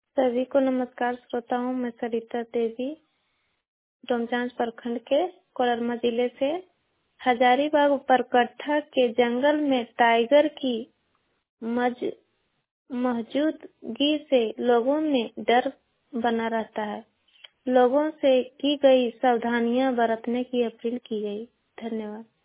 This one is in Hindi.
सभी को नमस्कार श्रोताओं, मैं सरिता देवी डोमचांच प्रखंड के कोडरमा जिले से। हजारीबाग परकट्ठा के जंगल में टाइगर की मौजूदगी से लोगों में डर बना रहता है। लोगों से की गई सावधानियां बरतने की अपील की गई। धन्यवाद।